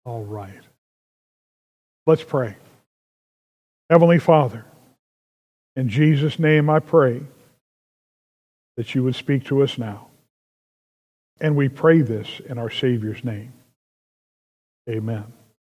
All right. Let's pray. Heavenly Father, in Jesus' name I pray that you would speak to us now. And we pray this in our Savior's name. Amen.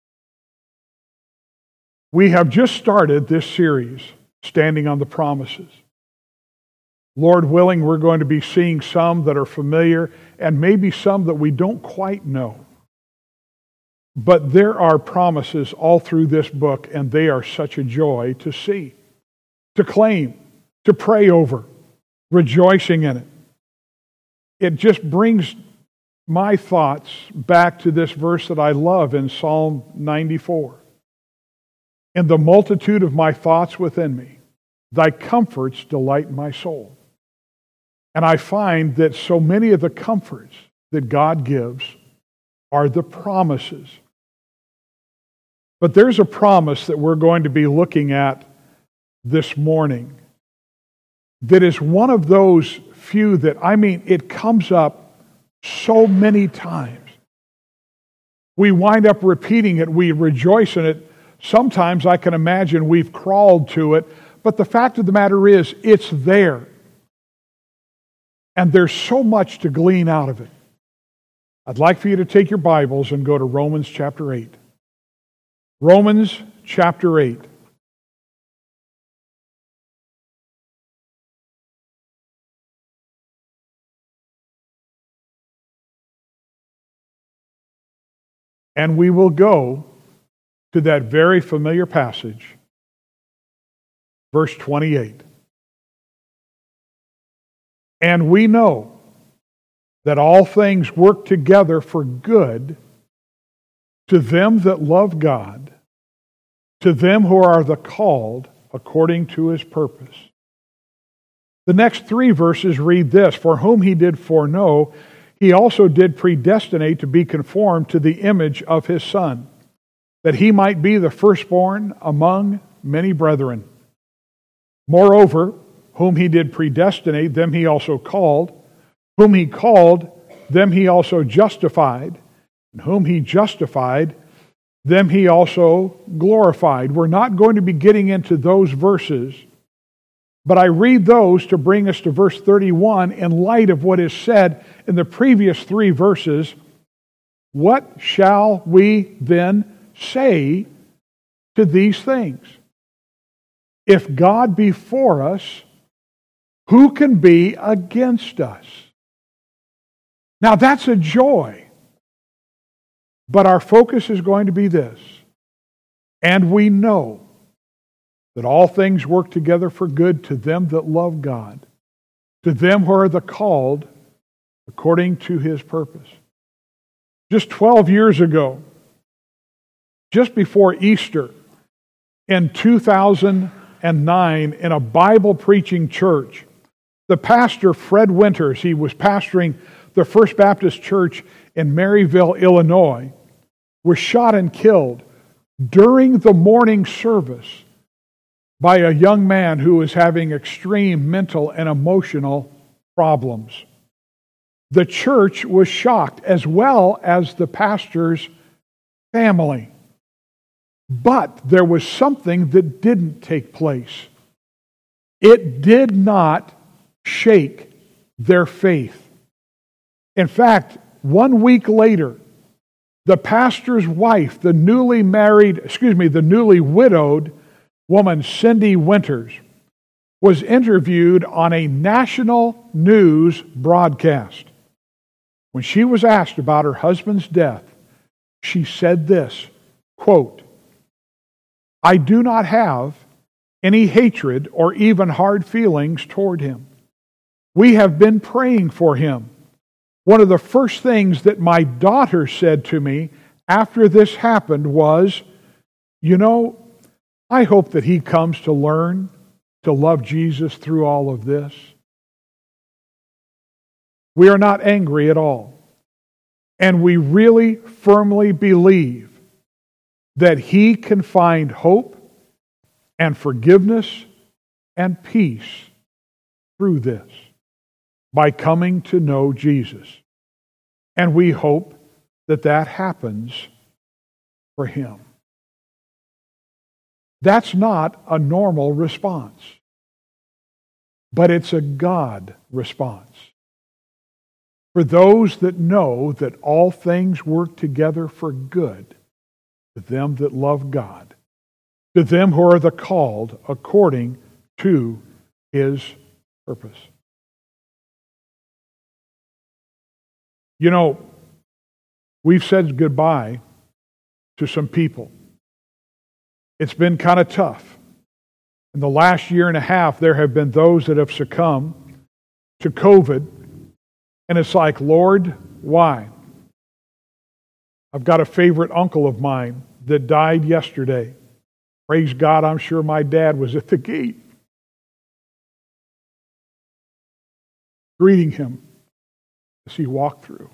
We have just started this series, Standing on the Promises. Lord willing, we're going to be seeing some that are familiar and maybe some that we don't quite know. But there are promises all through this book, and they are such a joy to see, to claim, to pray over, rejoicing in it. It just brings my thoughts back to this verse that I love in Psalm 94. In the multitude of my thoughts within me, thy comforts delight my soul. And I find that so many of the comforts that God gives are the promises. But there's a promise that we're going to be looking at this morning that is one of those few that, it comes up so many times. We wind up repeating it, we rejoice in it. Sometimes I can imagine we've crawled to it, but the fact of the matter is, it's there. And there's so much to glean out of it. I'd like for you to take your Bibles and go to Romans chapter 8. Romans chapter 8. And we will go to that very familiar passage, verse 28. And we know that all things work together for good to them that love God, to them who are the called according to his purpose. The next three verses read this: For whom he did foreknow, he also did predestinate to be conformed to the image of his Son, that he might be the firstborn among many brethren. Moreover, whom he did predestinate, them he also called. Whom he called, them he also justified. And whom he justified, them he also glorified. We're not going to be getting into those verses, but I read those to bring us to verse 31 in light of what is said in the previous three verses. What shall we then say to these things? If God be for us, who can be against us? Now that's a joy. But our focus is going to be this. And we know that all things work together for good to them that love God, to them who are the called according to his purpose. Just 12 years ago, just before Easter, in 2009, in a Bible preaching church, the pastor, Fred Winters, he was pastoring the First Baptist Church in Maryville, Illinois, was shot and killed during the morning service by a young man who was having extreme mental and emotional problems. The church was shocked, as well as the pastor's family. But there was something that didn't take place. It did not shake their faith. In fact, 1 week later, the pastor's wife, the newly widowed woman, Cindy Winters, was interviewed on a national news broadcast. When she was asked about her husband's death, she said this, quote, I do not have any hatred or even hard feelings toward him. We have been praying for him. One of the first things that my daughter said to me after this happened was, I hope that he comes to learn to love Jesus through all of this. We are not angry at all. And we really firmly believe that he can find hope and forgiveness and peace through this by coming to know Jesus. And we hope that that happens for him. That's not a normal response, but it's a God response. For those that know that all things work together for good, to them that love God, to them who are the called according to his purpose. You know, we've said goodbye to some people. It's been kind of tough. In the last year and a half, there have been those that have succumbed to COVID. And it's like, Lord, why? I've got a favorite uncle of mine that died yesterday. Praise God, I'm sure my dad was at the gate, greeting him as he walked through.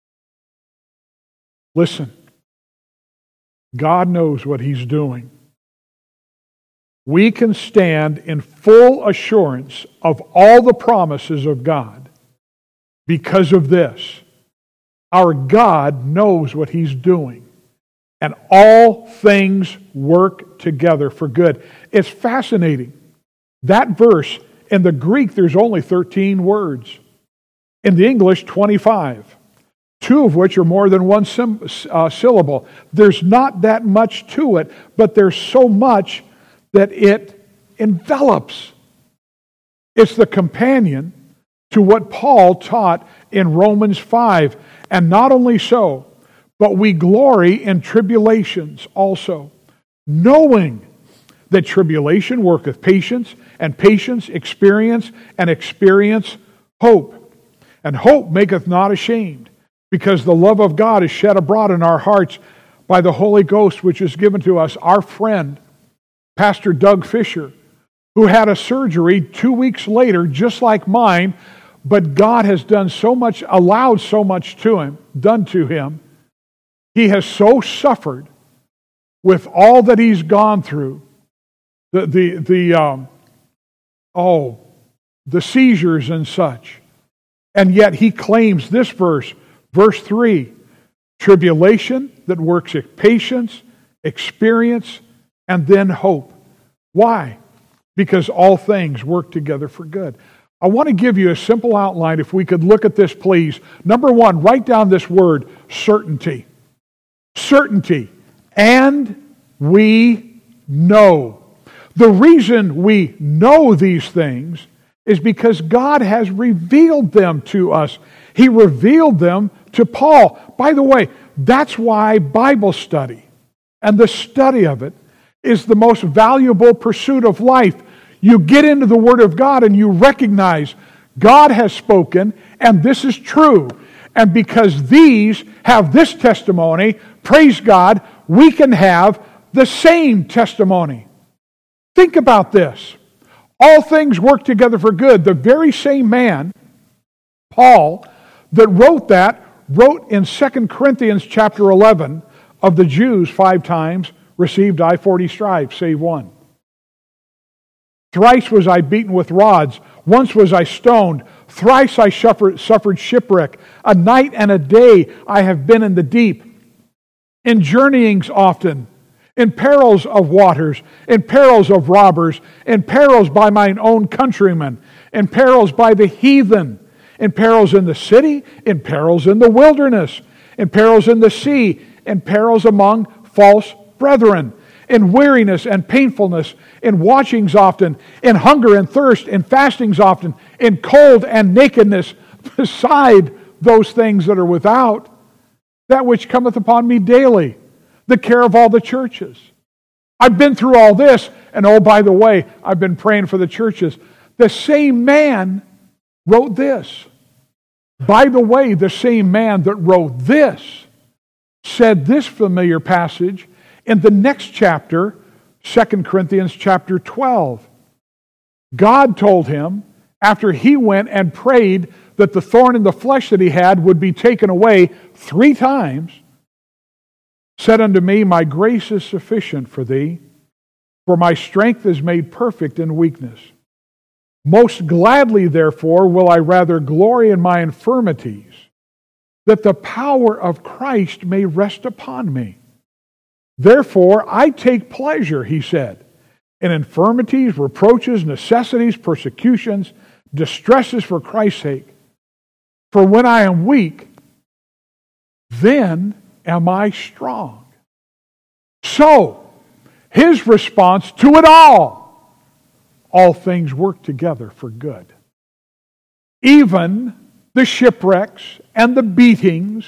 Listen, God knows what he's doing. We can stand in full assurance of all the promises of God because of this. Our God knows what he's doing, and all things work together for good. It's fascinating. That verse, in the Greek, there's only 13 words. In the English, 25. 2 of which are more than one syllable. There's not that much to it, but there's so much that it envelops. It's the companion to what Paul taught in Romans 5. And not only so, but we glory in tribulations also, knowing that tribulation worketh patience, and patience experience, and experience hope. And hope maketh not ashamed, because the love of God is shed abroad in our hearts by the Holy Ghost, which is given to us. Our friend, Pastor Doug Fisher, who had a surgery 2 weeks later, just like mine, but God has done so much, allowed so much to him, done to him. He has so suffered with all that he's gone through, the seizures and such, and yet he claims this verse, verse 3, tribulation that works patience, experience, and then hope. Why? Because all things work together for good. I want to give you a simple outline. If we could look at this, please. Number one, write down this word, certainty. Certainty. And we know. The reason we know these things is because God has revealed them to us. He revealed them to Paul. By the way, that's why Bible study and the study of it is the most valuable pursuit of life. You get into the Word of God and you recognize God has spoken and this is true. And because these have this testimony, praise God, we can have the same testimony. Think about this. All things work together for good. The very same man, Paul, that wrote in 2 Corinthians chapter 11 of the Jews 5 times received 40 stripes, save one. Thrice was I beaten with rods. Once was I stoned. Thrice I suffered shipwreck. A night and a day I have been in the deep. In journeyings often. In perils of waters. In perils of robbers. In perils by mine own countrymen. In perils by the heathen. In perils in the city. In perils in the wilderness. In perils in the sea. In perils among false brethren. In weariness and painfulness, in watchings often, in hunger and thirst, in fastings often, in cold and nakedness, beside those things that are without, that which cometh upon me daily, the care of all the churches. I've been through all this, and oh, by the way, I've been praying for the churches. The same man wrote this. By the way, the same man that wrote this said this familiar passage in the next chapter, 2 Corinthians chapter 12. God told him, after he went and prayed that the thorn in the flesh that he had would be taken away 3 times, said unto me, my grace is sufficient for thee, for my strength is made perfect in weakness. Most gladly, therefore, will I rather glory in my infirmities, that the power of Christ may rest upon me. Therefore, I take pleasure, he said, in infirmities, reproaches, necessities, persecutions, distresses for Christ's sake. For when I am weak, then am I strong. So, his response to it all things work together for good. Even the shipwrecks and the beatings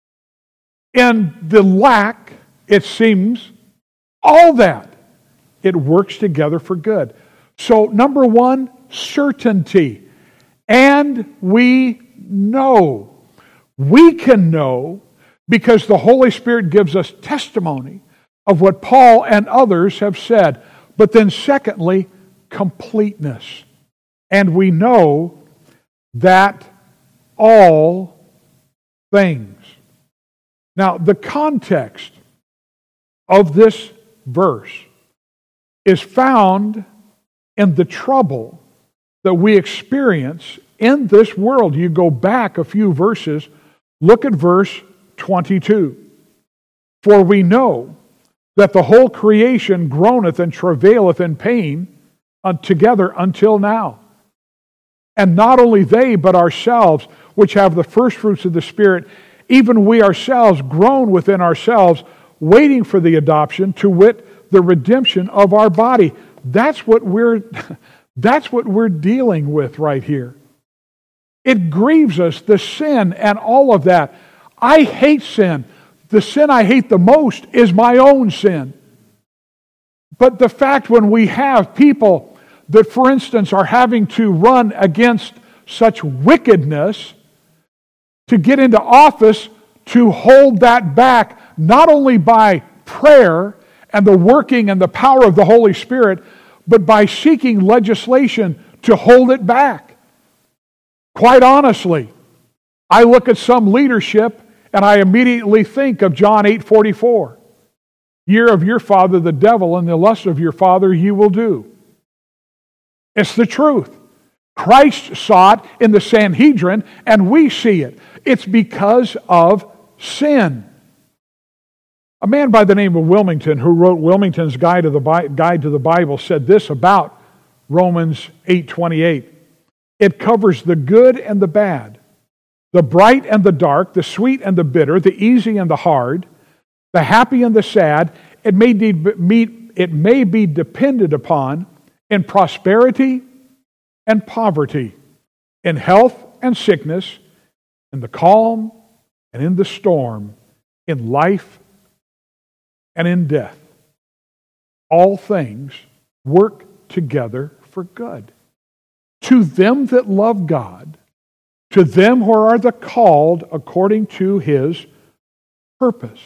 and the lack, it seems, all that, it works together for good. So, number one, certainty. And we know. We can know because the Holy Spirit gives us testimony of what Paul and others have said. But then secondly, completeness. And we know that all things. Now, the context of this verse is found in the trouble that we experience in this world. You go back a few verses, look at verse 22. For we know that the whole creation groaneth and travaileth in pain together until now. And not only they, but ourselves, which have the first fruits of the Spirit, even we ourselves groan within ourselves, waiting for the adoption, to wit, the redemption of our body. That's what we're dealing with right here. It grieves us, the sin and all of that. I hate sin. The sin I hate the most is my own sin. But the fact when we have people that, for instance, are having to run against such wickedness to get into office, to hold that back, not only by prayer and the working and the power of the Holy Spirit, but by seeking legislation to hold it back. Quite honestly, I look at some leadership and I immediately think of John 8:44. Year of your father the devil, and the lust of your father you will do. It's the truth. Christ saw it in the Sanhedrin, and we see it. It's because of sin. A man by the name of Wilmington, who wrote Wilmington's Guide to the Bible, said this about Romans 8:28. It covers the good and the bad, the bright and the dark, the sweet and the bitter, the easy and the hard, the happy and the sad. It may be depended upon in prosperity and poverty, in health and sickness, in the calm and in the storm, in life and in death. All things work together for good. To them that love God, to them who are the called according to His purpose.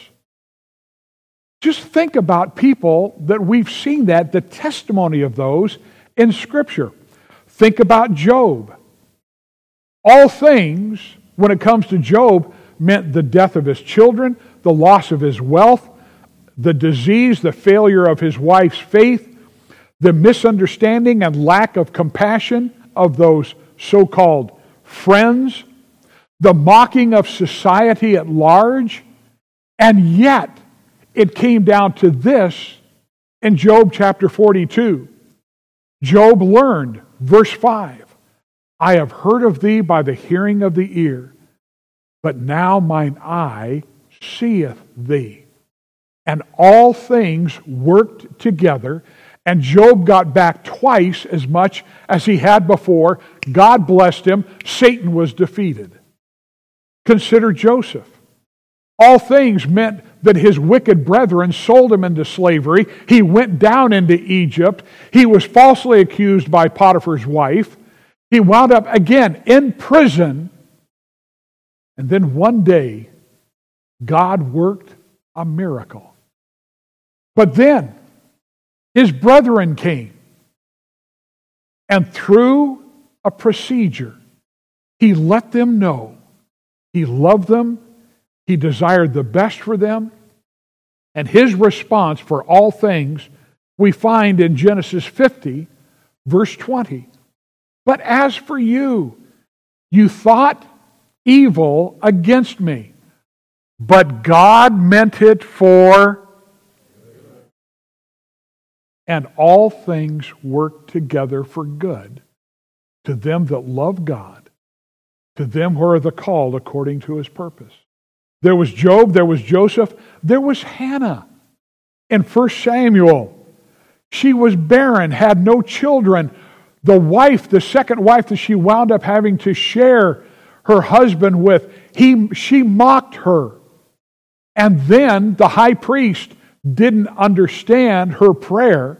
Just think about people that we've seen the testimony of those in Scripture. Think about Job. All things, when it comes to Job, meant the death of his children, the loss of his wealth, the disease, the failure of his wife's faith, the misunderstanding and lack of compassion of those so-called friends, the mocking of society at large, and yet it came down to this in Job chapter 42. Job learned, verse 5, I have heard of thee by the hearing of the ear, but now mine eye seeth thee. And all things worked together, and Job got back twice as much as he had before. God blessed him. Satan was defeated. Consider Joseph. All things meant that his wicked brethren sold him into slavery. He went down into Egypt. He was falsely accused by Potiphar's wife. He wound up again in prison. And then one day, God worked a miracle. But then, his brethren came. And through a procedure, he let them know he loved them. He desired the best for them. And his response for all things we find in Genesis 50, verse 20. But as for you, you thought evil against me, but God meant it for And all things work together for good to them that love God, to them who are the called according to His purpose. There was Job, there was Joseph, there was Hannah in 1 Samuel. She was barren, had no children. The second wife that she wound up having to share her husband with, she mocked her. And then the high priest didn't understand her prayer.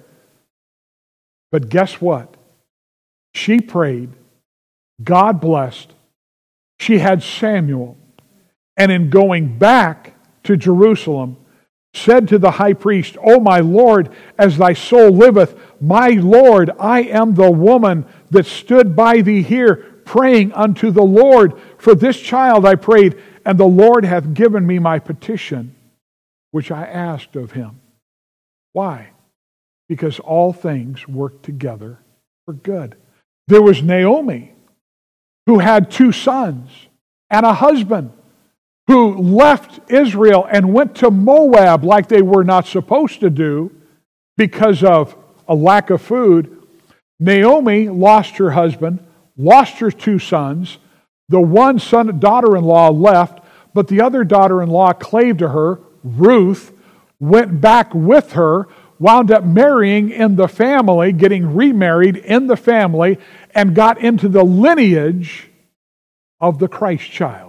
But guess what? She prayed. God blessed. She had Samuel. And in going back to Jerusalem, said to the high priest, O my Lord, as thy soul liveth, my Lord, I am the woman that stood by thee here, praying unto the Lord. For this child I prayed, and the Lord hath given me my petition, which I asked of Him. Why? Because all things work together for good. There was Naomi, who had 2 sons and a husband, who left Israel and went to Moab like they were not supposed to do because of a lack of food. Naomi lost her husband, lost her 2 sons. The one daughter-in-law left, but the other daughter-in-law clave to her, Ruth, went back with her, wound up marrying in the family, getting remarried in the family, and got into the lineage of the Christ child.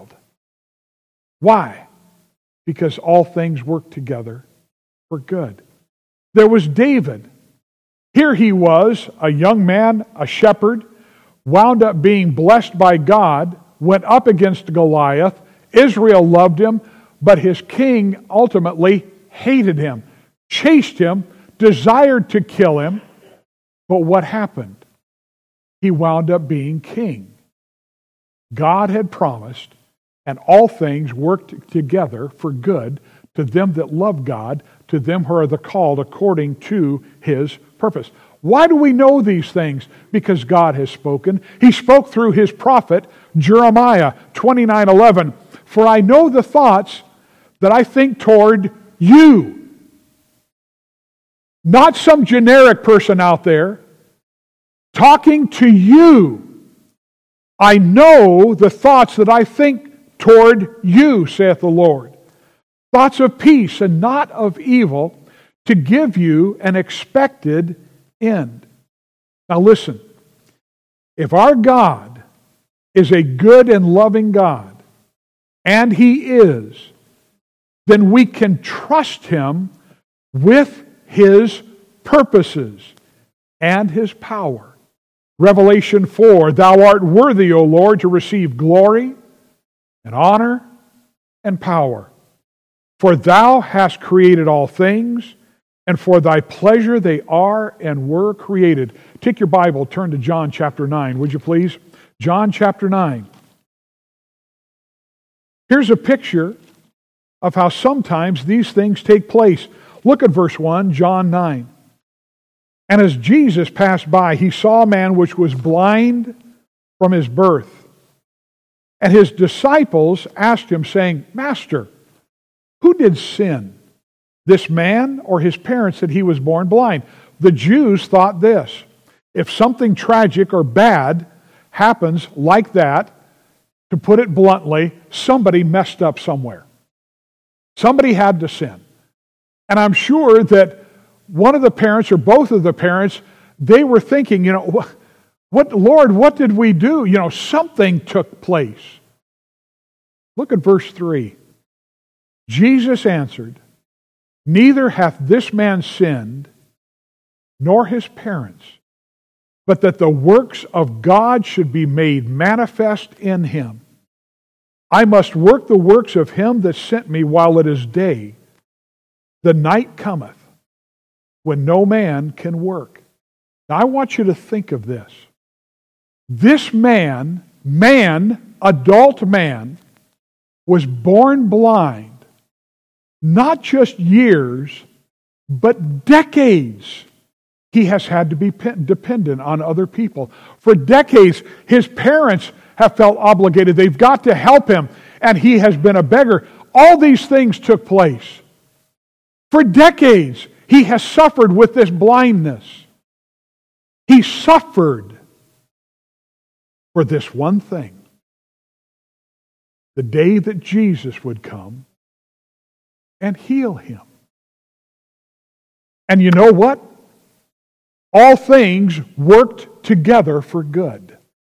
Why? Because all things work together for good. There was David. Here he was, a young man, a shepherd, wound up being blessed by God, went up against Goliath. Israel loved him, but his king ultimately hated him, chased him, desired to kill him. But what happened? He wound up being king. God had promised, and all things worked together for good to them that love God, to them who are the called according to His purpose. Why do we know these things? Because God has spoken. He spoke through His prophet, Jeremiah 29:11. For I know the thoughts that I think toward you. Not some generic person out there. Talking to you. I know the thoughts that I think toward you, saith the Lord. Thoughts of peace and not of evil, to give you an expected end. Now listen, if our God is a good and loving God, and He is, then we can trust Him with His purposes and His power. Revelation 4, Thou art worthy, O Lord, to receive glory and honor and power. For Thou hast created all things, and for Thy pleasure they are and were created. Take your Bible, turn to John chapter 9, would you please? John chapter 9. Here's a picture of how sometimes these things take place. Look at verse 1, John 9. And as Jesus passed by, He saw a man which was blind from his birth. And His disciples asked Him, saying, Master, who did sin, this man or his parents, that he was born blind? The Jews thought this: if something tragic or bad happens like that, to put it bluntly, somebody messed up somewhere. Somebody had to sin. And I'm sure that one of the parents or both of the parents, they were thinking, what, Lord, what did we do? Something took place. Look at verse 3. Jesus answered, Neither hath this man sinned, nor his parents, but that the works of God should be made manifest in him. I must work the works of him that sent me while it is day. The night cometh, when no man can work. Now I want you to think of this. This man, adult man, was born blind, not just years, but decades. He has had to be dependent on other people. For decades, his parents have felt obligated. They've got to help him, and he has been a beggar. All these things took place. For decades, He has suffered with this blindness. He suffered for this one thing. The day that Jesus would come and heal him. And you know what? All things worked together for good.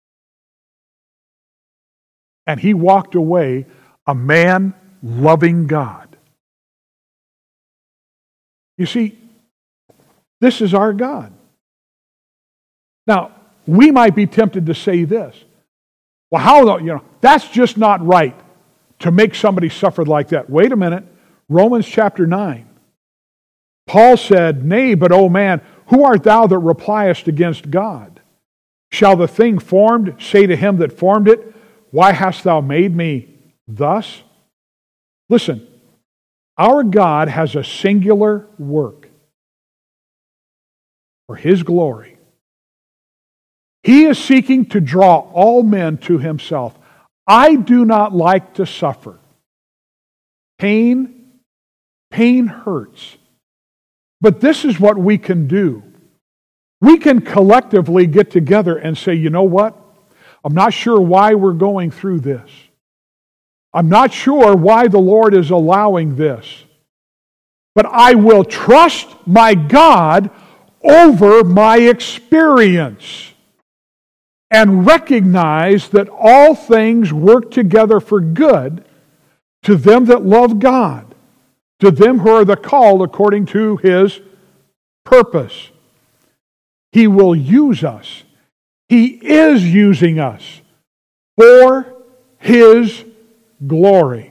And he walked away a man loving God. You see, this is our God. Now, we might be tempted to say this. Well, how, that's just not right to make somebody suffer like that. Wait a minute. Romans chapter 9. Paul said, "Nay, but, O man, who art thou that repliest against God? Shall the thing formed say to him that formed it, Why hast thou made me thus?" Listen, our God has a singular work for His glory. He is seeking to draw all men to Himself. I do not like to suffer. Pain hurts. But this is what we can do. We can collectively get together and say, you know what? I'm not sure why we're going through this. I'm not sure why the Lord is allowing this. But I will trust my God over my experience and recognize that all things work together for good to them that love God, to them who are the called according to His purpose. He will use us. He is using us for His glory.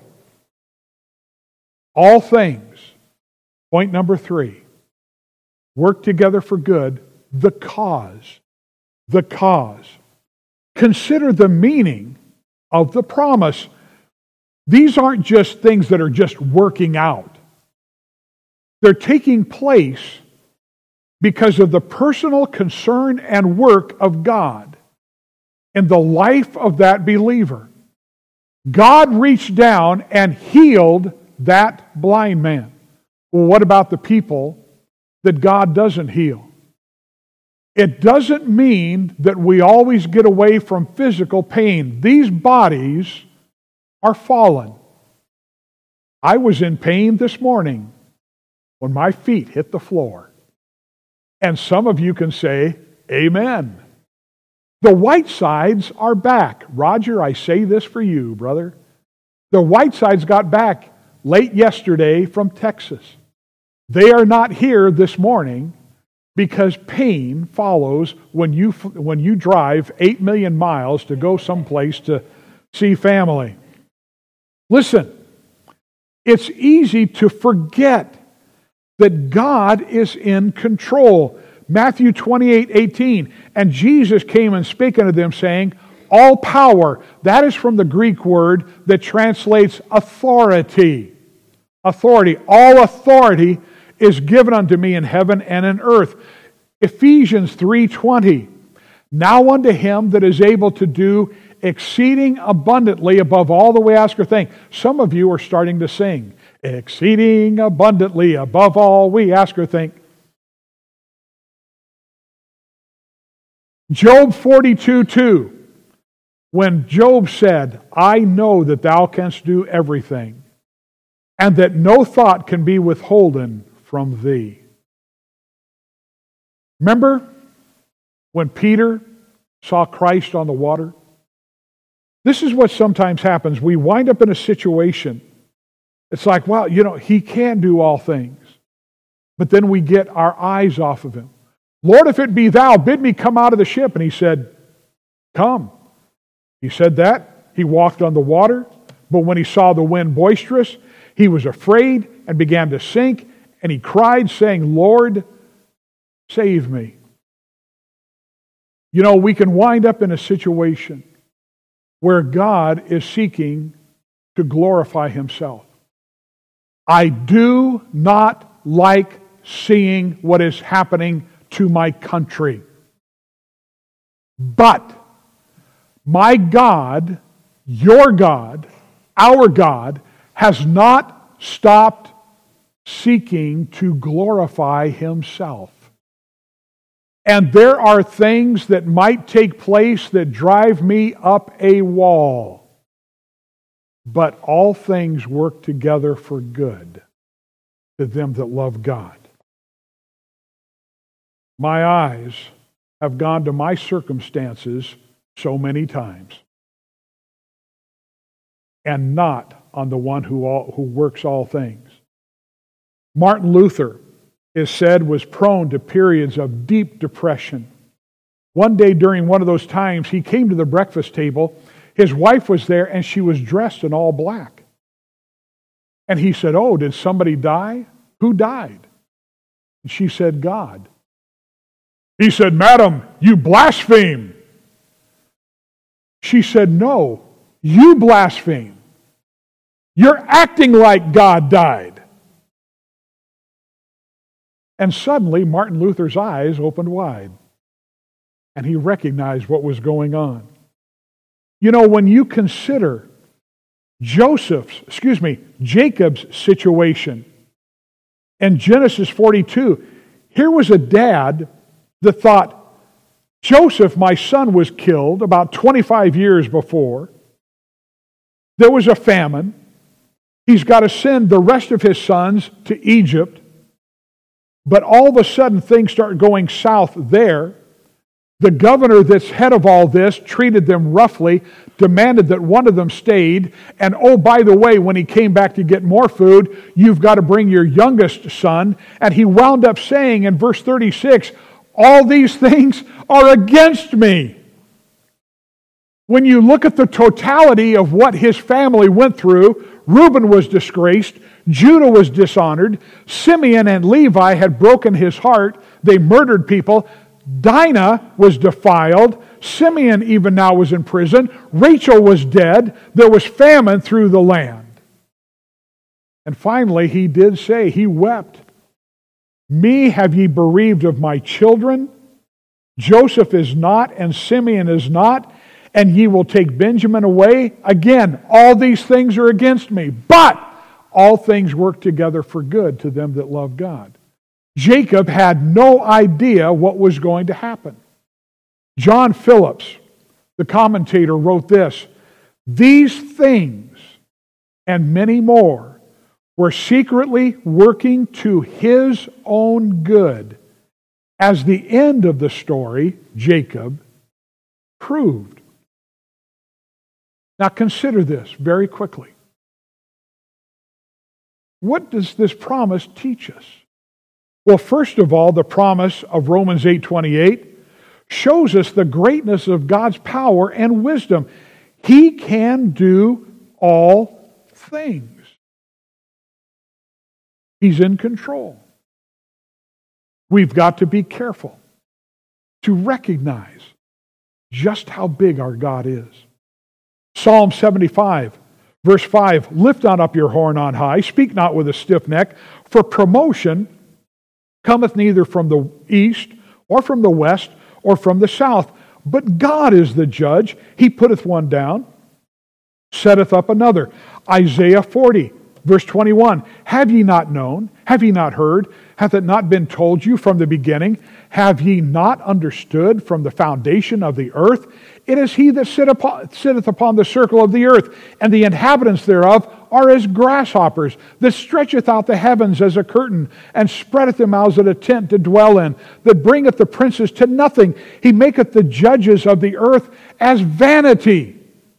All things, point number 3, work together for good, the cause. The cause. Consider the meaning of the promise. These aren't just things that are just working out. They're taking place because of the personal concern and work of God in the life of that believer. God reached down and healed that blind man. Well, what about the people that God doesn't heal? It doesn't mean that we always get away from physical pain. These bodies are fallen. I was in pain this morning when my feet hit the floor. And some of you can say, amen. The Whitesides are back. Roger, I say this for you, brother. The Whitesides got back late yesterday from Texas. They are not here this morning because pain follows when you drive 8 million miles to go someplace to see family. Listen, it's easy to forget that God is in control. Matthew 28:18, and Jesus came and spake unto them, saying, all power, that is from the Greek word that translates authority. Authority. All authority is given unto me in heaven and in earth. Ephesians 3:20, now unto Him that is able to do exceeding abundantly above all that we ask or think. Some of you are starting to sing, exceeding abundantly above all we ask or think. Job 42:2, when Job said, I know that thou canst do everything, and that no thought can be withholden from thee. Remember when Peter saw Christ on the water? This is what sometimes happens. We wind up in a situation. It's like, wow, He can do all things. But then we get our eyes off of Him. Lord, if it be thou, bid me come out of the ship. And He said, come. He said that. He walked on the water. But when He saw the wind boisterous, He was afraid and began to sink. And He cried, saying, Lord, save me. We can wind up in a situation where God is seeking to glorify Himself. I do not like seeing what is happening to my country. But my God, your God, our God, has not stopped seeking to glorify himself. And there are things that might take place that drive me up a wall. But all things work together for good to them that love God. My eyes have gone to my circumstances so many times, and not on the one who works all things. Martin Luther, it is said, was prone to periods of deep depression. One day during one of those times, he came to the breakfast table. His wife was there, and she was dressed in all black. And he said, "Oh, did somebody die? Who died?" And she said, "God." He said, "Madam, you blaspheme." She said, "No, you blaspheme. You're acting like God died." And suddenly, Martin Luther's eyes opened wide, and he recognized what was going on. You know, when you consider Jacob's situation in Genesis 42, here was a dad that thought, Joseph, my son, was killed about 25 years before. There was a famine. He's got to send the rest of his sons to Egypt. But all of a sudden, things start going south there. The governor that's head of all this treated them roughly, demanded that one of them stayed. And oh, by the way, when he came back to get more food, you've got to bring your youngest son. And he wound up saying in verse 36, all these things are against me. When you look at the totality of what his family went through, Reuben was disgraced, Judah was dishonored, Simeon and Levi had broken his heart, they murdered people, Dinah was defiled, Simeon even now was in prison, Rachel was dead, there was famine through the land. And finally he did say, he wept, "Me have ye bereaved of my children? Joseph is not, and Simeon is not, and ye will take Benjamin away. Again, all these things are against me, but all things work together for good to them that love God." Jacob had no idea what was going to happen. John Phillips, the commentator, wrote this, "These things and many more were secretly working to his own good, as the end of the story, Jacob, proved." Now consider this very quickly. What does this promise teach us? Well, first of all, the promise of Romans 8:28 shows us the greatness of God's power and wisdom. He can do all things. He's in control. We've got to be careful to recognize just how big our God is. Psalm 75, verse 5, "Lift not up your horn on high, speak not with a stiff neck, for promotion cometh neither from the east, or from the west, or from the south. But God is the judge. He putteth one down, setteth up another." Isaiah 40, verse 21, "Have ye not known? Have ye not heard? Hath it not been told you from the beginning? Have ye not understood from the foundation of the earth? It is he that sitteth upon the circle of the earth, and the inhabitants thereof are as grasshoppers, that stretcheth out the heavens as a curtain, and spreadeth them out as a tent to dwell in, that bringeth the princes to nothing. He maketh the judges of the earth as vanity."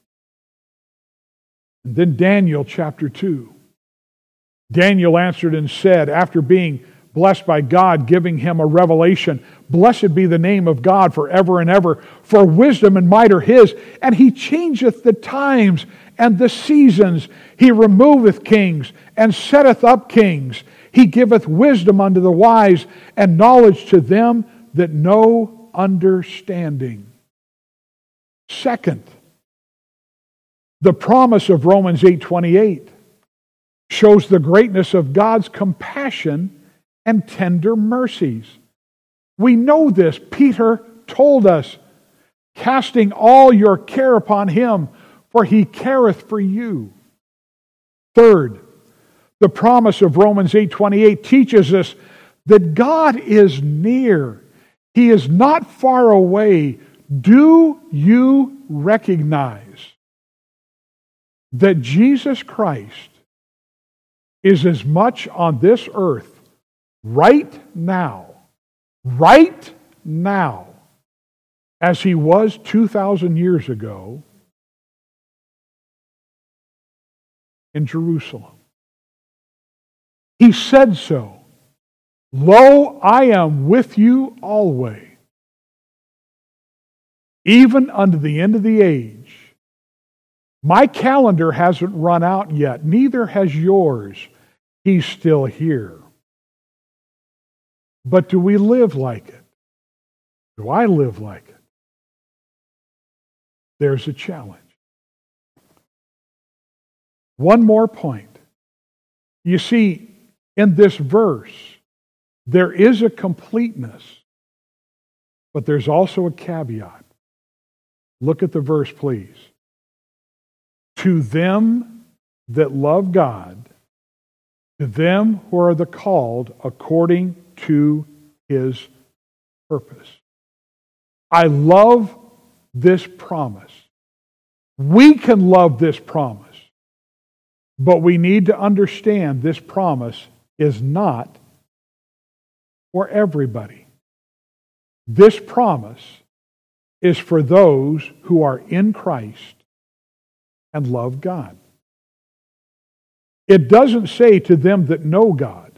And then Daniel chapter 2. Daniel answered and said, after being blessed by God, giving him a revelation, "Blessed be the name of God forever and ever, for wisdom and might are his, and he changeth the times and the seasons. He removeth kings, and setteth up kings. He giveth wisdom unto the wise, and knowledge to them that know understanding." Second, the promise of Romans 8:28 shows the greatness of God's compassion and tender mercies. We know this. Peter told us, "Casting all your care upon him, for he careth for you." Third, The promise of Romans 8:28 teaches us that God is near. He is not far away. Do you recognize that Jesus Christ is as much on this earth right now, as he was 2,000 years ago in Jerusalem? He said so. Lo, I am with you always, even unto the end of the age. My calendar hasn't run out yet, neither has yours. He's still here. But do we live like it? Do I live like it? There's a challenge. One more point. You see, in this verse, there is a completeness, but there's also a caveat. Look at the verse, please. To them that love God, to them who are the called according to his purpose. I love this promise. We can love this promise, but we need to understand this promise is not for everybody. This promise is for those who are in Christ and love God. It doesn't say to them that know God.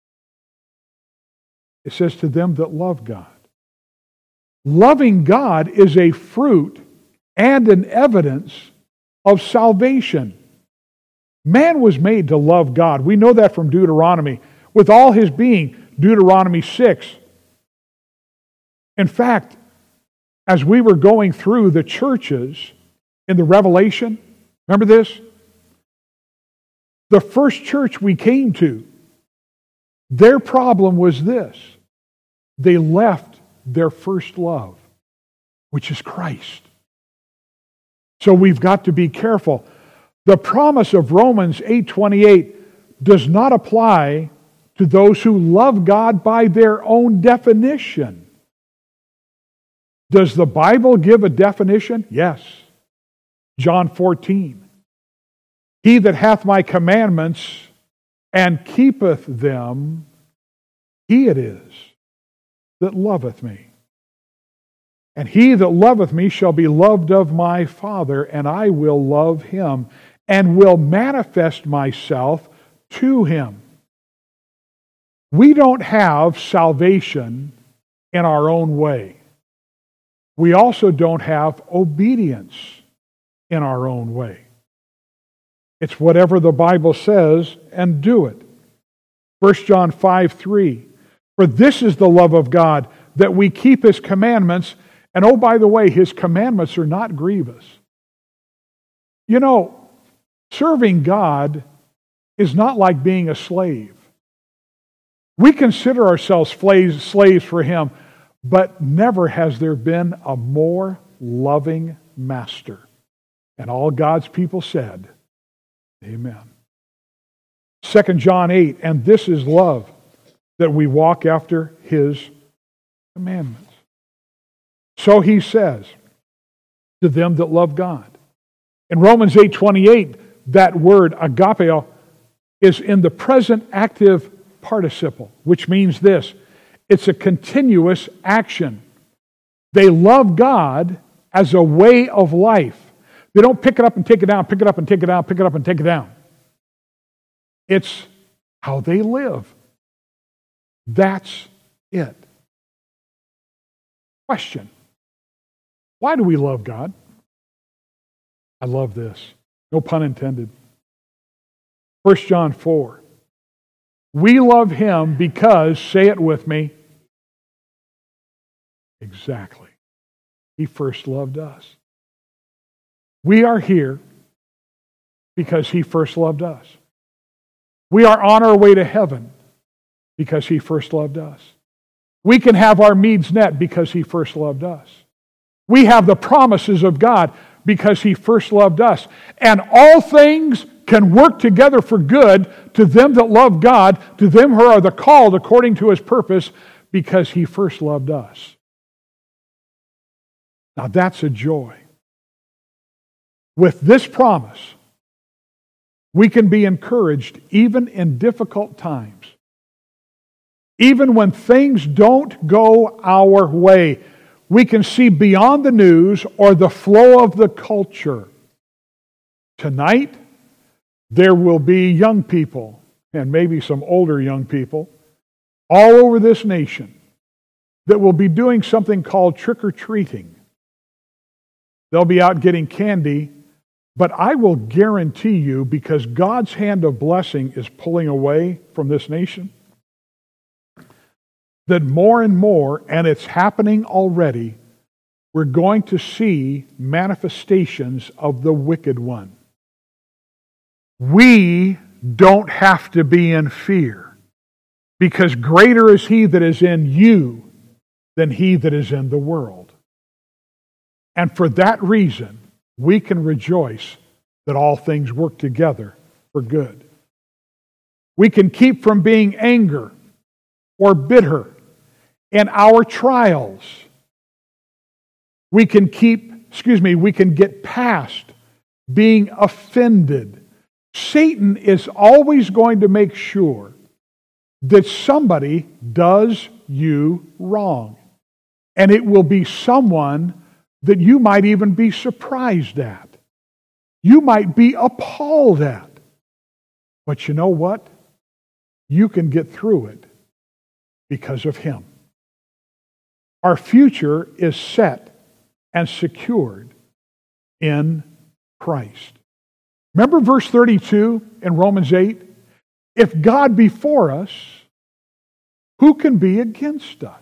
It says to them that love God. Loving God is a fruit and an evidence of salvation. Man was made to love God. We know that from Deuteronomy. With all his being, Deuteronomy 6. In fact, as we were going through the churches in the Revelation, remember this? The first church we came to, their problem was this. They left their first love, which is Christ. So we've got to be careful. The promise of Romans 8:28 does not apply to those who love God by their own definition. Does the Bible give a definition? Yes. John 14. He that hath my commandments and keepeth them, he it is that loveth me. And he that loveth me shall be loved of my Father, and I will love him, and will manifest myself to him. We don't have salvation in our own way. We also don't have obedience in our own way. It's whatever the Bible says, and do it. 1 John 5:3. For this is the love of God, that we keep his commandments. And oh, by the way, his commandments are not grievous. You know, serving God is not like being a slave. We consider ourselves slaves for him, but never has there been a more loving master. And all God's people said, amen. 2 John 8, and this is love, that we walk after his commandments. So he says to them that love God. In Romans 8:28, that word agapeo is in the present active participle, which means this. It's a continuous action. They love God as a way of life. They don't pick it up and take it down, pick it up and take it down, pick it up and take it down. It's how they live. That's it. Question. Why do we love God? I love this. No pun intended. 1 John 4. We love him because, say it with me, exactly. He first loved us. We are here because he first loved us. We are on our way to heaven because he first loved us. We can have our needs met because he first loved us. We have the promises of God because he first loved us. And all things can work together for good to them that love God, to them who are the called according to His purpose, because He first loved us. Now that's a joy. With this promise, we can be encouraged even in difficult times. Even when things don't go our way, we can see beyond the news or the flow of the culture. Tonight, there will be young people, and maybe some older young people, all over this nation that will be doing something called trick-or-treating. They'll be out getting candy, but I will guarantee you, because God's hand of blessing is pulling away from this nation, that more and more, and it's happening already, we're going to see manifestations of the wicked one. We don't have to be in fear, because greater is He that is in you than he that is in the world. And for that reason, we can rejoice that all things work together for good. We can keep from being angry or bitter in our trials. We can get past being offended. Satan is always going to make sure that somebody does you wrong. And it will be someone that you might even be surprised at. You might be appalled at. But you know what? You can get through it because of Him. Our future is set and secured in Christ. Remember verse 32 in Romans 8? If God be for us, who can be against us?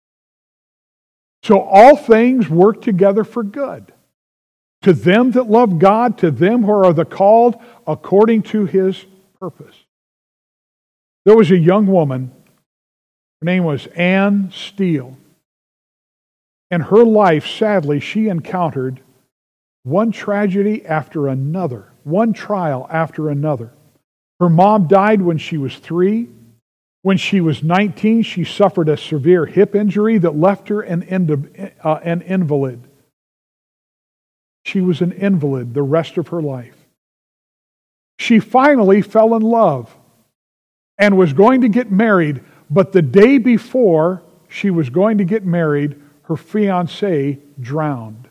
So all things work together for good. To them that love God, to them who are the called according to His purpose. There was a young woman, her name was Anne Steele. In her life, sadly, she encountered one tragedy after another, one trial after another. Her mom died when she was 3. When she was 19, she suffered a severe hip injury that left her an invalid. She was an invalid the rest of her life. She finally fell in love and was going to get married, but the day before she was going to get married, her fiancé drowned.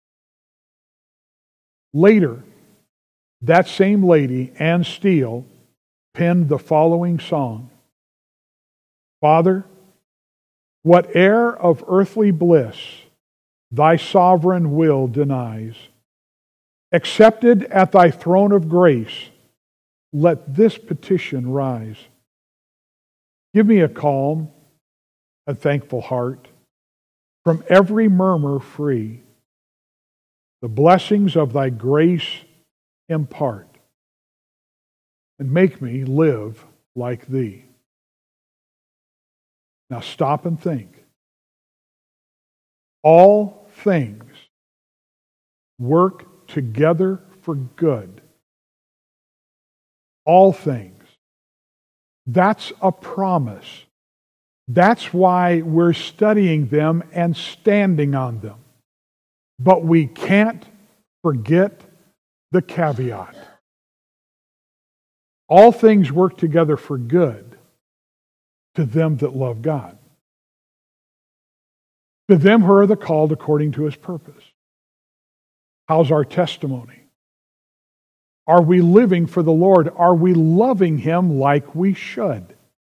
Later, that same lady, Anne Steele, penned the following song. Father, whate'er of earthly bliss Thy sovereign will denies, accepted at Thy throne of grace, let this petition rise. Give me a calm, a thankful heart, from every murmur free. The blessings of Thy grace impart, and make me live like Thee. Now stop and think. All things work together for good. All things. That's a promise. That's why we're studying them and standing on them. But we can't forget the caveat. All things work together for good to them that love God. To them who are the called according to His purpose. How's our testimony? Are we living for the Lord? Are we loving Him like we should?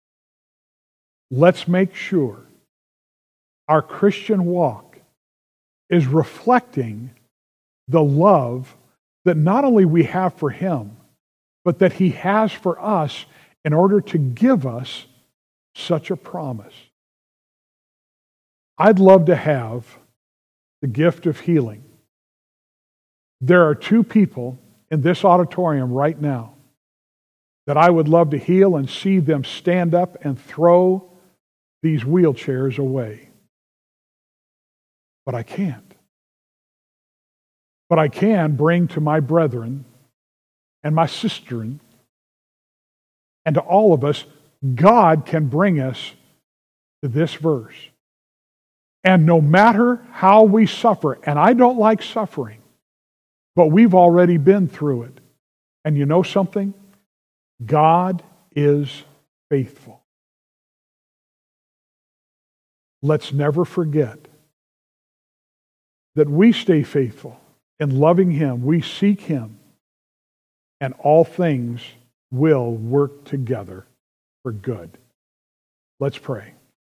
Let's make sure our Christian walk is reflecting the love that not only we have for Him, but that He has for us in order to give us such a promise. I'd love to have the gift of healing. There are 2 people in this auditorium right now that I would love to heal and see them stand up and throw these wheelchairs away. But I can't. But I can bring to my brethren and my sister, and to all of us, God can bring us to this verse. And no matter how we suffer, and I don't like suffering, but we've already been through it. And you know something? God is faithful. Let's never forget that we stay faithful in loving Him. We seek Him, and all things will work together for good. Let's pray.